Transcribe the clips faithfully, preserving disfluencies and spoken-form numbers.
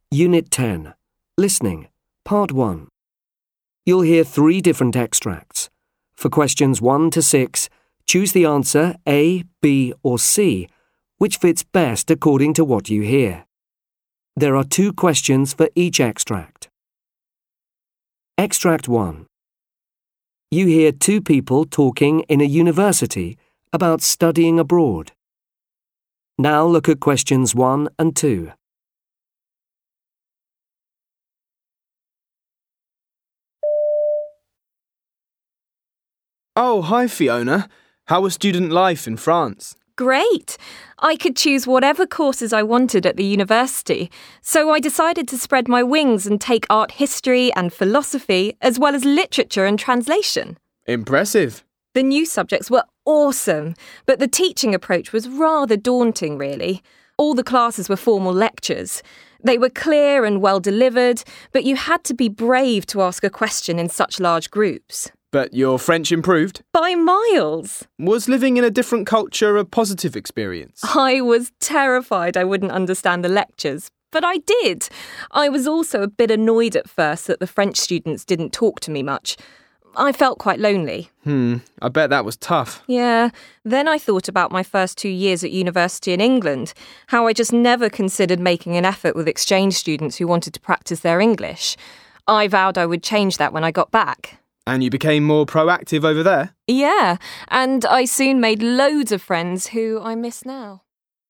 Unit ten. Listening. Part one. You'll hear three different extracts. For questions one to six, choose the answer A, B, or C, which fits best according to what you hear. There are two questions for each extract. Extract one. You hear two people talking in a university about studying abroad. Now look at questions one and two. Oh, hi Fiona. How was student life in France? Great! I could choose whatever courses I wanted at the university, so I decided to spread my wings and take art history and philosophy, as well as literature and translation. Impressive. The new subjects were awesome, but the teaching approach was rather daunting, really. All the classes were formal lectures. They were clear and well delivered, but you had to be brave to ask a question in such large groups. But your French improved? By miles. Was living in a different culture a positive experience? I was terrified I wouldn't understand the lectures, but I did. I was also a bit annoyed at first that the French students didn't talk to me much. I felt quite lonely. Hmm, I bet that was tough. Yeah. Then I thought about my first two years at university in England, how I just never considered making an effort with exchange students who wanted to practice their English. I vowed I would change that when I got back. And you became more proactive over there? Yeah, and I soon made loads of friends who I miss now.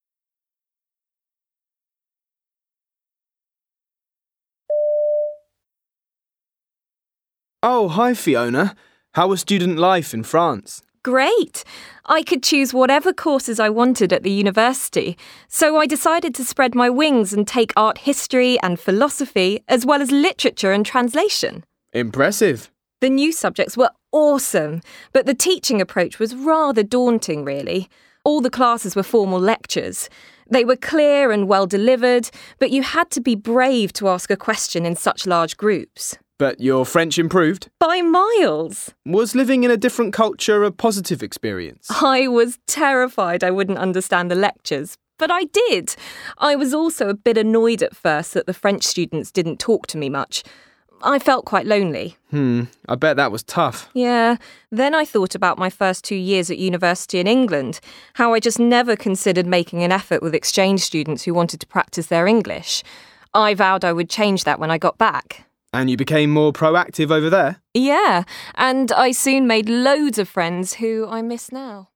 Oh, hi Fiona. How was student life in France? Great! I could choose whatever courses I wanted at the university, so I decided to spread my wings and take art history and philosophy, as well as literature and translation. Impressive. The new subjects were awesome, but the teaching approach was rather daunting, really. All the classes were formal lectures. They were clear and well delivered, but you had to be brave to ask a question in such large groups. But your French improved? By miles. Was living in a different culture a positive experience? I was terrified I wouldn't understand the lectures, but I did. I was also a bit annoyed at first that the French students didn't talk to me much. I felt quite lonely. Hmm, I bet that was tough. Yeah. Then I thought about my first two years at university in England, how I just never considered making an effort with exchange students who wanted to practice their English. I vowed I would change that when I got back. And you became more proactive over there? Yeah, and I soon made loads of friends who I miss now.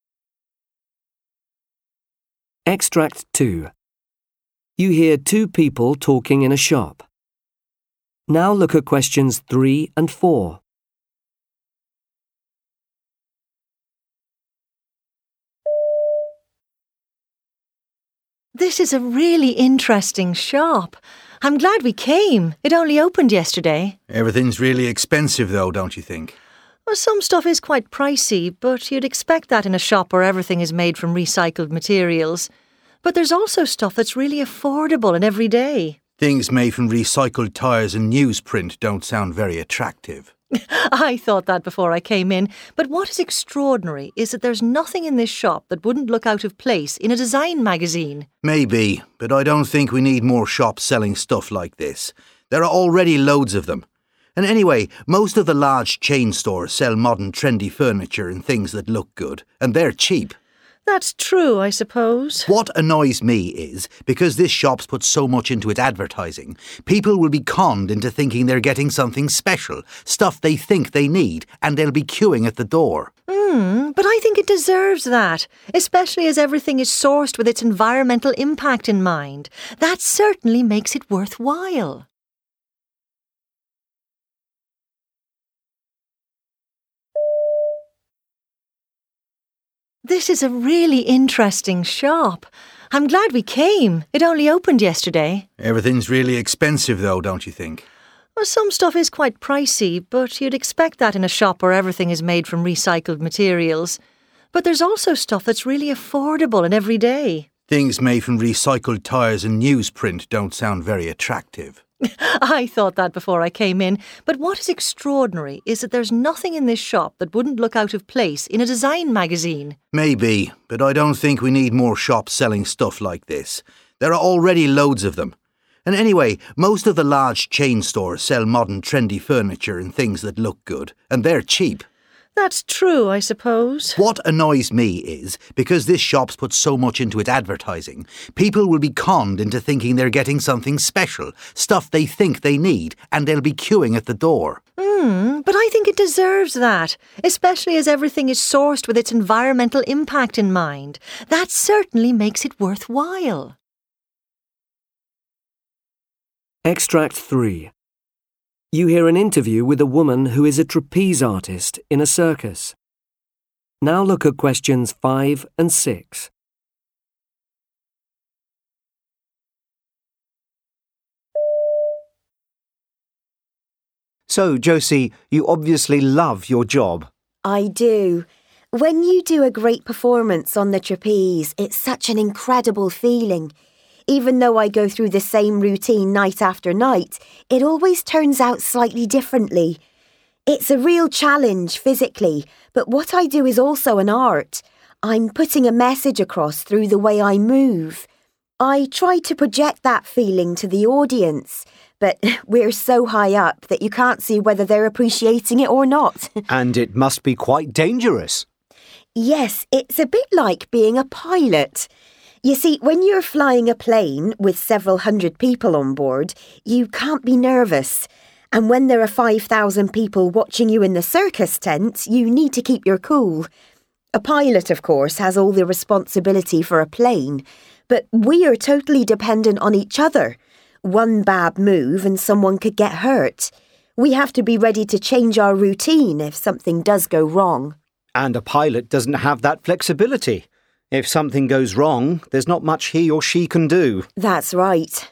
Extract two. You hear two people talking in a shop. Now look at questions three and four. This is a really interesting shop. I'm glad we came. It only opened yesterday. Everything's really expensive though, don't you think? Well, some stuff is quite pricey, but you'd expect that in a shop where everything is made from recycled materials. But there's also stuff that's really affordable and everyday. Things made from recycled tyres and newsprint don't sound very attractive. I thought that before I came in, but what is extraordinary is that there's nothing in this shop that wouldn't look out of place in a design magazine. Maybe, but I don't think we need more shops selling stuff like this. There are already loads of them. And anyway, most of the large chain stores sell modern trendy furniture and things that look good, and they're cheap. That's true, I suppose. What annoys me is, because this shop's put so much into its advertising, people will be conned into thinking they're getting something special, stuff they think they need, and they'll be queuing at the door. Hmm, but I think it deserves that, especially as everything is sourced with its environmental impact in mind. That certainly makes it worthwhile. This is a really interesting shop. I'm glad we came. It only opened yesterday. Everything's really expensive though, don't you think? Well, some stuff is quite pricey, but you'd expect that in a shop where everything is made from recycled materials. But there's also stuff that's really affordable and everyday. Things made from recycled tyres and newsprint don't sound very attractive. I thought that before I came in, but what is extraordinary is that there's nothing in this shop that wouldn't look out of place in a design magazine. Maybe, but I don't think we need more shops selling stuff like this. There are already loads of them. And anyway, most of the large chain stores sell modern trendy furniture and things that look good, and they're cheap. That's true, I suppose. What annoys me is, because this shop's put so much into its advertising, people will be conned into thinking they're getting something special, stuff they think they need, and they'll be queuing at the door. Hmm, but I think it deserves that, especially as everything is sourced with its environmental impact in mind. That certainly makes it worthwhile. Extract three. You hear an interview with a woman who is a trapeze artist in a circus. Now look at questions five and six. So, Josie, you obviously love your job. I do. When you do a great performance on the trapeze, it's such an incredible feeling. Even though I go through the same routine night after night, it always turns out slightly differently. It's a real challenge physically, but what I do is also an art. I'm putting a message across through the way I move. I try to project that feeling to the audience, but we're so high up that you can't see whether they're appreciating it or not. And it must be quite dangerous. Yes, it's a bit like being a pilot. You see, when you're flying a plane with several hundred people on board, you can't be nervous. And when there are five thousand people watching you in the circus tent, you need to keep your cool. A pilot, of course, has all the responsibility for a plane, but we are totally dependent on each other. One bad move and someone could get hurt. We have to be ready to change our routine if something does go wrong. And a pilot doesn't have that flexibility. If something goes wrong, there's not much he or she can do. That's right.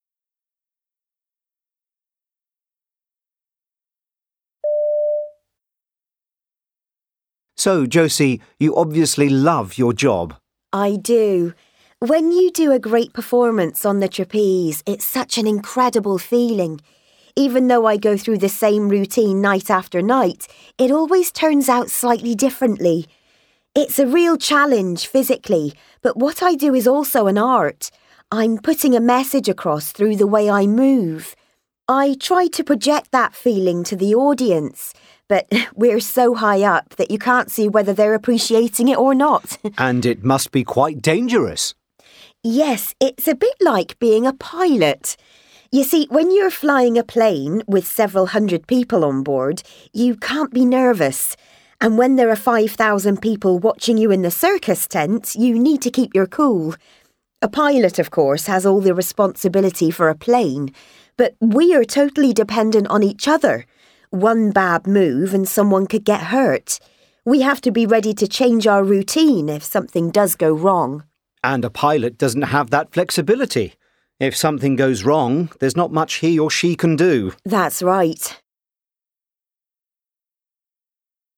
So, Josie, you obviously love your job. I do. When you do a great performance on the trapeze, it's such an incredible feeling. Even though I go through the same routine night after night, it always turns out slightly differently. It's a real challenge physically, but what I do is also an art. I'm putting a message across through the way I move. I try to project that feeling to the audience, but we're so high up that you can't see whether they're appreciating it or not. And it must be quite dangerous. Yes, it's a bit like being a pilot. You see, when you're flying a plane with several hundred people on board, you can't be nervous. And when there are five thousand people watching you in the circus tent, you need to keep your cool. A pilot, of course, has all the responsibility for a plane, but we are totally dependent on each other. One bad move and someone could get hurt. We have to be ready to change our routine if something does go wrong. And a pilot doesn't have that flexibility. If something goes wrong, there's not much he or she can do. That's right.